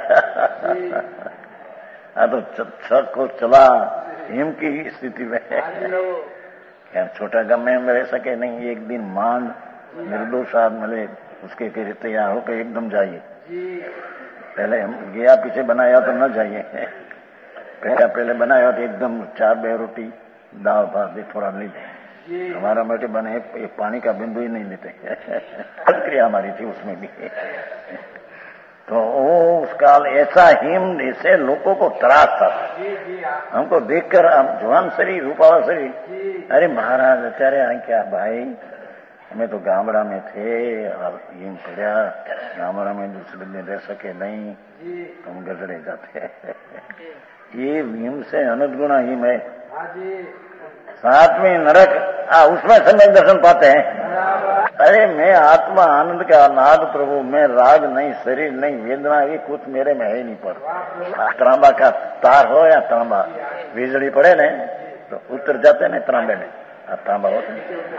हाँ तो छह को चला हिम की स्थिति में क्या छोटा गम में रह सके नहीं। एक दिन मान निर्दोष आदमी मिले उसके लिए तैयार होकर एकदम जाइए, पहले हम गया पीछे बनाया तो न जाइए, पहले पहले बनाया तो एकदम चार बे रोटी दाल भात भी थोड़ा ले जाए, हमारा मटे बने एक पानी का बिंदु ही नहीं लेते प्रक्रिया हमारी थी उसमें भी। तो उस काल ऐसा हिम ऐसे लोगों को त्रास था, हमको देखकर हम जवान शरीर रूपावा शरीर, अरे महाराज अत्यारे आ क्या भाई, हमें तो गामड़ा में थे, हिम पड़ा गामड़ा में दूसरे दिन रह सके नहीं, हम गजड़े जाते ये हिम से अनंत गुणा हिम है। सातवीं नरक आ उसमें समय दर्शन पाते हैं। अरे मैं आत्मा आनंद का नाद प्रभु, मैं राग नहीं, शरीर नहीं, वेदना ये कुछ मेरे में है नहीं। पर तांबा का तार हो या तांबा बिजली पड़े ने तो उतर जाते ने तांबे में, तांबा होते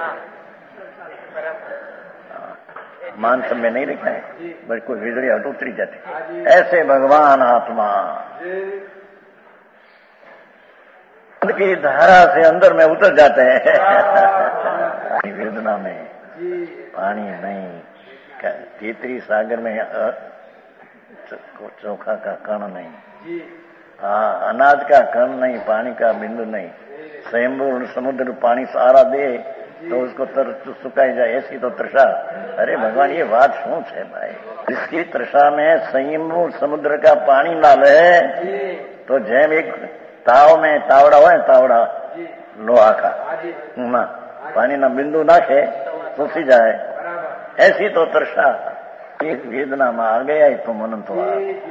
मान सब में नहीं लिखा है बल्कि कोई बिजली हट उतरी जाती। ऐसे भगवान आत्मा की धारा से अंदर में उतर जाते हैं। वेदना में पानी नहीं, तीसरी सागर में चोखा का कण नहीं, हाँ अनाज का कण नहीं, पानी का बिंदु नहीं, स्वयं समुद्र पानी सारा दे तो उसको तरस सुखाई जाए, ऐसी तो तृषा। अरे भगवान, ये बात शू है भाई? इसकी तृषा में संयम समुद्र का पानी डाले तो जेम एक ताव में तावड़ा हो, तावड़ा लोहा का ना पानी ना बिंदु नाखे तो सी जाए, ऐसी तो तृषा। एक वेदना में आ गया ही तो मन तो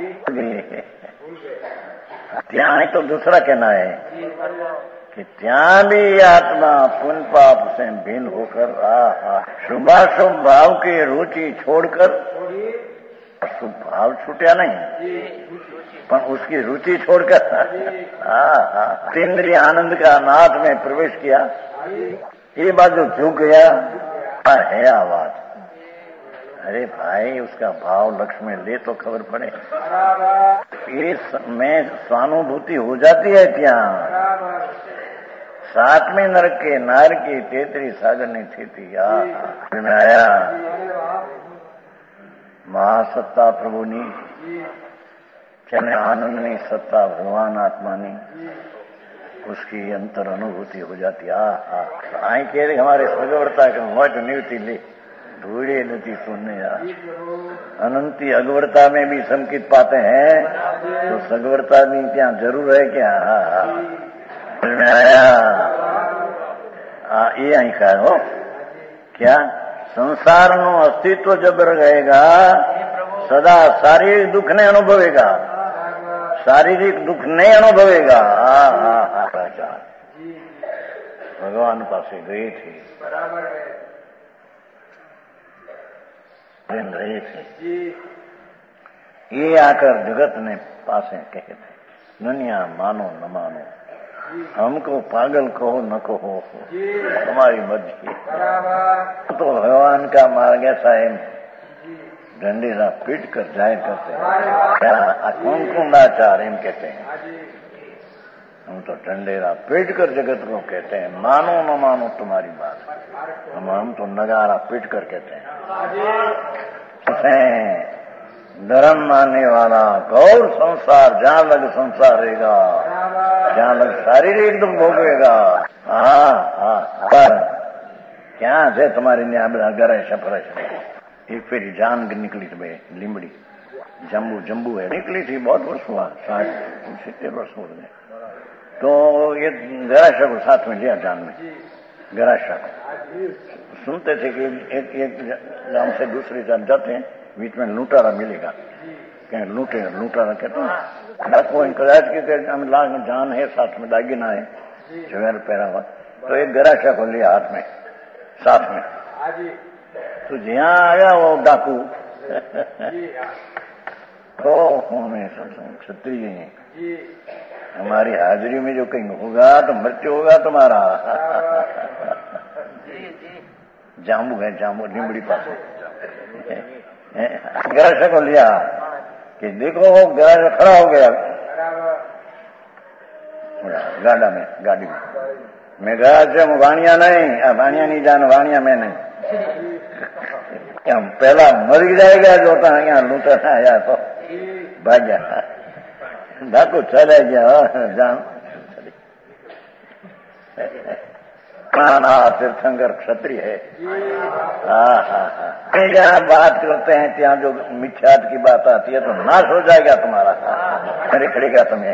ત્યાં तो दूसरा कहना है कि ત્યાં भी आत्मा पुण्य पाप से भिन्न होकर आ शुभाशुभ भाव की रुचि छोड़कर, शुभ भाव छूटा नहीं पर उसकी रुचि छोड़कर इंद्रिय आनंद का नाथ में प्रवेश किया। ये बात जो झुक गया है आवाज। अरे भाई, उसका भाव लक्ष्य में ले तो खबर पड़े। ये में स्वानुभूति हो जाती है। क्या सातवें नरक के नार की तेतरी सागर नहीं थी आया महासत्ता प्रभु नी चने आनंद नहीं सत्ता भगवान आत्मा नहीं, उसकी अंतर अनुभूति हो जाती। आ आई कह रहे हमारे सगवरता के मौज निवती ले धूड़े नती सुनने यार। अनंती अगवरता में भी संकित पाते हैं तो सगवरता भी क्या जरूर है क्या? ये आई का हो क्या संसार नो अस्तित्व जब रहेगा सदा शारीरिक दुख ने अनुभवेगा, शारीरिक दुख नहीं अनुभवेगा। भगवान पास गए थे, रहे थे, ये आकर जगत ने पासे कहे थे, दुनिया मानो न मानो, हमको पागल कहो न कहो, हमारी मर्जी। तो भगवान का मार्ग ऐसा है, डंडीरा पीट कर जाहिर करते हैं, कुंकुंडाचार एम कहते हैं। हम तो डंडेरा पीट कर जगत को कहते हैं, मानो न मानो तुम्हारी बात, हम हम तो नगारा पीट कर कहते हैं। धर्म मानने वाला गौर संसार, जहां लग संसार रहेगा, जहां लग शारीरिक दुख भोगेगा। हाँ हाँ पर क्या है तुम्हारे घर है सफर। एक फिर जान निकली थी भाई, लिमड़ी जम्बू जम्बू है, निकली थी, बहुत वर्ष हुआ, साठ सितर वर्ष हो गए। तो ये गराशा को साथ में लिया जान में, गराशा सुनते थे कि एक एक गांव से दूसरे जान जाते हैं, बीच में लूटारा मिलेगा, कहीं लूटे लूटारा कहते हैं, डाकू इंकराज के लाग जान है, साथ में दागिना है, जवेर पहरा हुआ। तो एक गराशा को लिया हाथ में साथ में, तो जहाँ आया वो डाकू तो हमें क्षत्रिय है, हमारी हाजिरी में जो कहीं होगा तो मृत्यु होगा तुम्हारा। जामू है, जामू निमड़ी पास गराशा को लिया कि देखो वो गराशा खड़ा हो गया गाड़ा में, गाड़ी में। मैं गराशा में वाणिया नहीं, वाणिया नहीं जान, वाणिया में नहीं, हम पहला मर जाएगा जो था यहाँ लूटा आया तो भाग गया, डाकू चले गया जान। काना तीर्थंकर क्षत्रिय है। हाँ हाँ हाँ जहाँ बात करते हैं ત્યાં जो मिथ्यात की बात आती है तो नाश हो जाएगा तुम्हारा, खड़े खड़ेगा तुम्हें।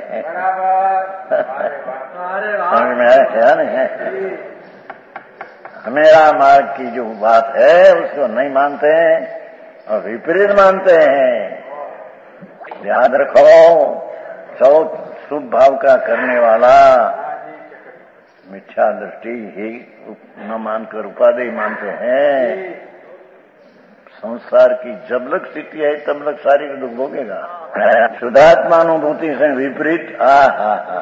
समझ में आया नहीं? मेरा मार्ग की जो बात है उसको नहीं मानते हैं और विपरीत मानते हैं। याद रखो, सब शुभ भाव का करने वाला मिथ्या दृष्टि ही न मानकर उपाधि मानते हैं। संसार की जब लग स्थिति है तब लग शारीरिक दुख भोगेगा। शुद्धात्मानुभूति से विपरीत आ हा हा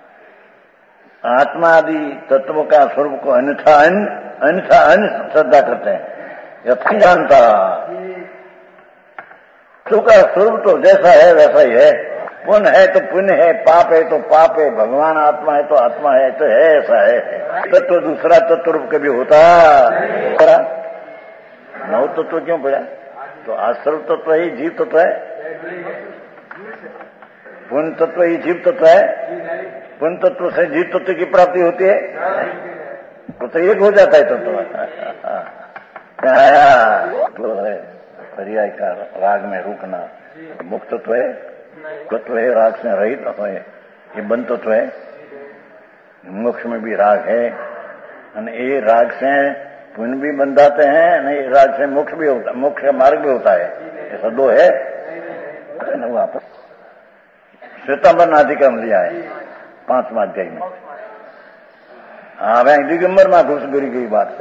आत्मादि तत्व का स्वरूप को अन्यथा अन्यथा अन्य श्रद्धा करते हैं। यथान जानता तो का स्वरूप तो जैसा है वैसा ही है, पुण्य है तो पुण्य है, पाप है तो पाप है, भगवान आत्मा है तो आत्मा है, तो है ऐसा है। तत्व दूसरा तत्व रूप कभी होता नौ तत्व क्यों पड़ा? तो आश्रव तत्व ही जीव तत्व है, पुण्य तत्व ही जीव तत्व है, पुण्य तत्व से जीव तत्व की प्राप्ति होती है। तो, तो एक हो जाता है तो तो तो है पर्याय का राग में रुकना मुक्तत्व है, तत्व है, राग से रहित तो है, ये बंद तत्व है। मोक्ष में भी राग है, ये राग से पुण्य भी बंधाते हैं, नहीं राग से मोक्ष भी होता, मोक्ष का मार्ग भी होता है, ऐसा दो है ना। वापस श्वेतांबर नाधिकम लिया है पांचवा अध्याय में। हाँ भाई दिगंबर में घुस गिरी गई बात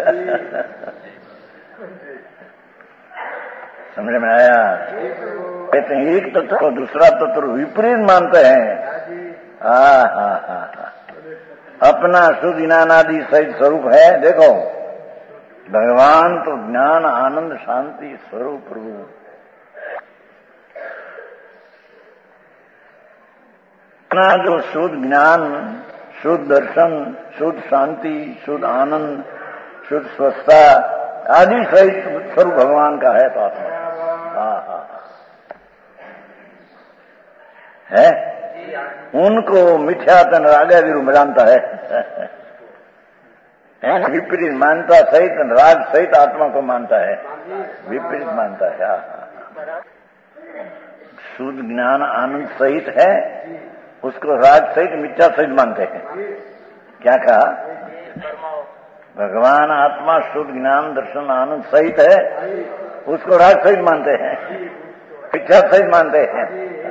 समझ में आया। कहते हैं एक तत्व को दूसरा तत्व विपरीत मानते हैं। हाँ हाँ हाँ हाँ अपना शुद्ध ज्ञानादि सहित स्वरूप है। देखो भगवान तो ज्ञान आनंद शांति स्वरूप प्रभु, अपना जो शुद्ध ज्ञान, शुद्ध दर्शन, शुद्ध शांति, शुद्ध आनंद, शुद्ध स्वस्थता आदि सहित स्वरूप भगवान का है। तो आत्मा हाँ हाँ है, उनको मिथ्यातन रागादि रूप जानता है, विपरीत मानता सहित राग सहित आत्मा को मानता है, विपरीत मानता है। हाँ शुद्ध ज्ञान आनंद सहित है, उसको राग सहित मिथ्या सहित मानते हैं। क्या कहा? भगवान आत्मा शुद्ध ज्ञान दर्शन आनंद सहित है, उसको राग सहित मानते हैं, मिथ्या सहित मानते हैं।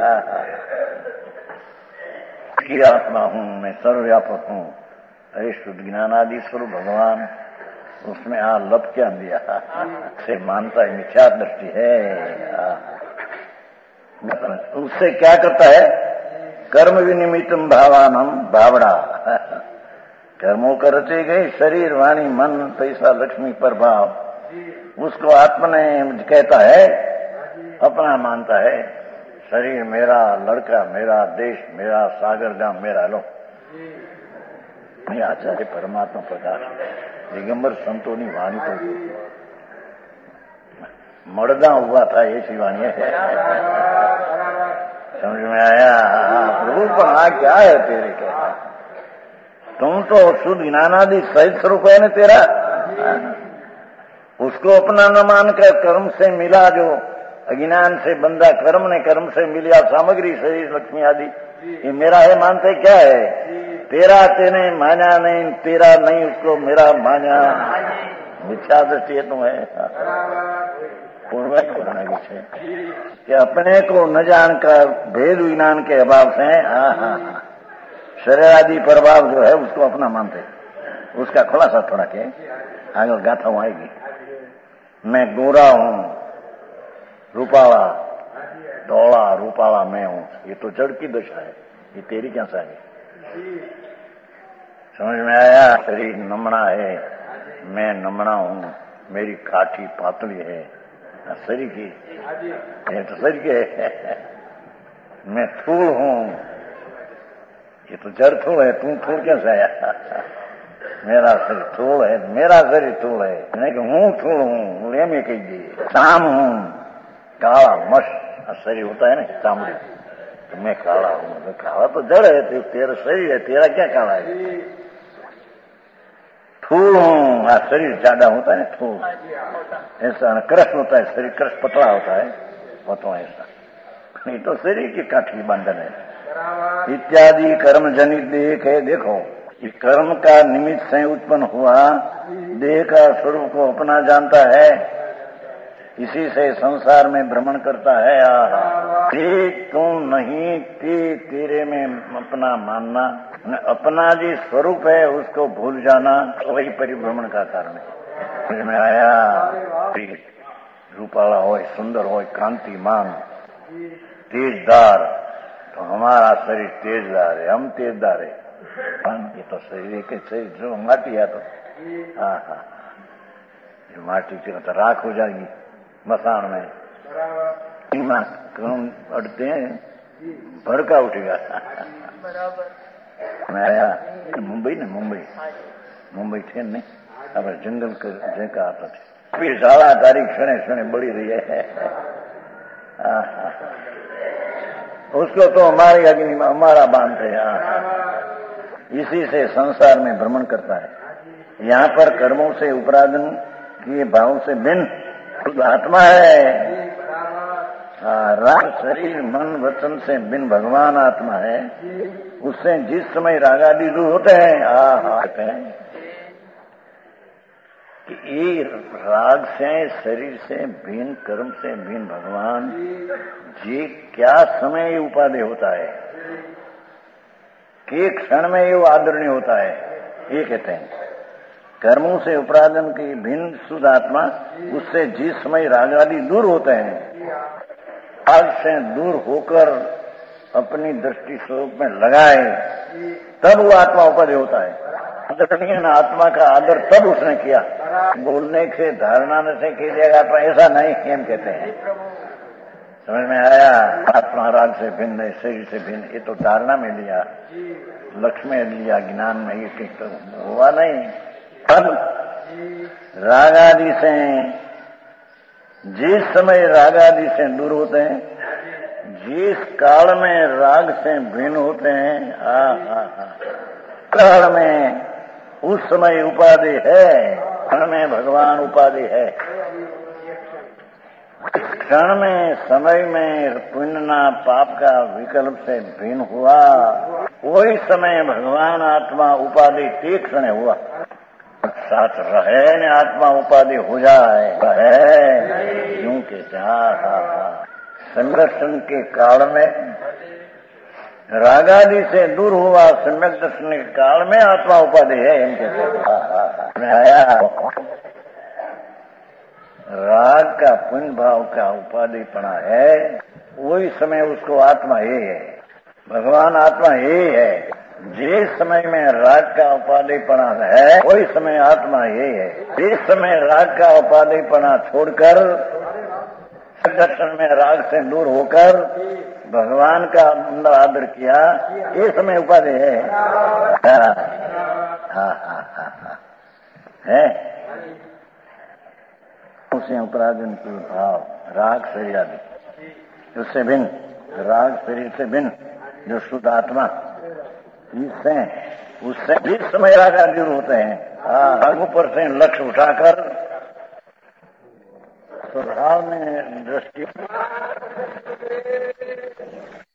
की आत्मा हूं मैं, सर्वव्यापक हूं, अरे शुद्ध ज्ञान आदि स्वरूप भगवान, उसमें आ लब क्या दिया से मानता है, मिथ्या दृष्टि है। उससे क्या करता है? कर्म विनिमितम भावानम भावड़ा, कर्मों कर रचे गए शरीर वाणी मन पैसा लक्ष्मी प्रभाव, उसको आत्मा ने कहता है, अपना मानता है। शरीर मेरा, लड़का मेरा, देश मेरा, सागर गांव मेरा। लो आचार्य परमात्मा प्रकाश दिगंबर संतोनी वाणी तो मर्दा हुआ था, ये सी वाणी है। समझ में आया? प्रभु पर आ क्या है तेरे? क्या तुम तो शुद्ध ज्ञानादि सहित स्वरूप है ना तेरा, उसको अपना न मानकर कर्म से मिला, जो अज्ञान से बंधा कर्म ने कर्म से मिलिया सामग्री शरीर लक्ष्मी आदि, ये मेरा है मानते क्या है? तेरा तेने माना नहीं, तेरा नहीं उसको मेरा माना, मिथ्या दृष्टि है तुम्हें। पूर्व कि अपने को न जानकर भेद विज्ञान के अभाव से हाँ हाँ शरीर आदि प्रभाव जो है उसको अपना मानते, उसका खुलासा थोड़ा के आगे गाथा आएगी। मैं गोरा हूं, रूपाला, धौला रूपाला मैं हूं, ये तो जड़ की दशा है, ये तेरी क्या सा है? समझ में आया? शरीर नमना है, मैं नमना हूं, मेरी काठी पातली है, शरीर की ये तो शरीर के है। मैं थूल हूं, ये तो जड़ थूल है, तू थूल कैसे आया? मेरा शरीर थूल है, मेरा शरीर थूल है, नहीं कि हूं थूल हूं, ये में कहिए शाम हूं, काला मश शरीर होता है ना चामड़ी, तो मैं काला हूं, तो काला तो जड़ है, तो तेरा शरीर है, तेरा क्या काला है? थूल हूं, आ शरीर ज्यादा होता है थूल, ऐसा कृष्ण होता है, शरीर कृष्ण पतला होता है, वो तो ऐसा नहीं, तो शरीर की काठी बंधन है। इत्यादि कर्म जनित देह है। देखो इस कर्म का निमित्त से उत्पन्न हुआ देह का स्वरूप को अपना जानता है, इसी से संसार में भ्रमण करता है। ते तुम नहीं, ते तेरे में अपना मानना, अपना जो स्वरूप है उसको भूल जाना, वही परिभ्रमण का कारण है। समझ में आया? रूपाला हो, सुंदर हो, कांतिमान, तेजदार, तो हमारा शरीर तेजदार है, हम तेजदार है। ये तो शरीर के शरीर जो माटी है, तो हाँ हाँ माटी की तो राख हो जाएगी मसान में, कौन अड़ते हैं भड़का उठेगा। मैं आया मुंबई ने मुंबई मुंबई थे नहीं, अब जंगल का आता थे, फिर सारा तारीख सुने सुने बड़ी रही है। उसको तो हमारी अग्नि में हमारा बांधते हैं, इसी से संसार में भ्रमण करता है। यहाँ पर कर्मों से उपराधन किए भाव से भिन्न शुद्ध आत्मा है। राग शरीर मन वचन से भिन्न भगवान आत्मा है। उससे जिस समय रागादि दूर होते हैं आ हाथ है कि ये राग से शरीर से भिन्न कर्म से भिन्न भगवान जी क्या समय ये उपाधि होता है कि क्षण में ये आदरणीय होता है। ये कहते हैं कर्मों से उपराधन की भिन्न शुद्ध आत्मा उससे जिस समय रागादि दूर होते हैं राग से दूर होकर अपनी दृष्टि स्वरूप में लगाए तब वो आत्मा उपाधि होता है। आदरणीय आत्मा का आदर तब उसने किया। बोलने से धारणा से की जाएगा तो ऐसा नहीं हम कहते हैं। समझ में आया? आत्मा राग से भिन्न है शरीर से भिन्न ये तो धारणा में लिया लक्ष्य में लिया ज्ञान में ये तो हुआ नहीं। अब राग आदि से जिस समय राग आदि से दूर होते हैं जिस काल में राग से भिन्न होते हैं हा हा हा काल में उस समय उपाधि है। क्षण में भगवान उपाधि है। क्षण में समय में पुण्य पाप का विकल्प से भिन्न हुआ वही समय भगवान आत्मा उपाधि तीक्ष्ण हुआ। साथ रहे न आत्मा उपाधि हो जाए रहे यूं के संरक्षण के काल में रागादि से दूर हुआ सम्यक दर्शन के काल में आत्मा उपाधि है इनके आया। राग का पुण्य भाव का उपाधि पड़ा है वही समय उसको आत्मा ही है। भगवान आत्मा ही है। जिस समय में राग का उपाधिपना है वही समय आत्मा ही है। जिस समय राग का उपाधिपना छोड़कर दर्शन में राग से दूर होकर भगवान का अंदर आदर किया ये समय उपाधि है। हाँ हाँ हाँ हाँ है उसे अपराधन की भाव राग शरीर आदि उससे भिन्न राग शरीर से भिन्न जो शुद्ध आत्मा इससे उससे जिस समय राग आदि होते हैं हाँ ऊपर से लक्ष्य उठाकर स्वभाव में दृष्टि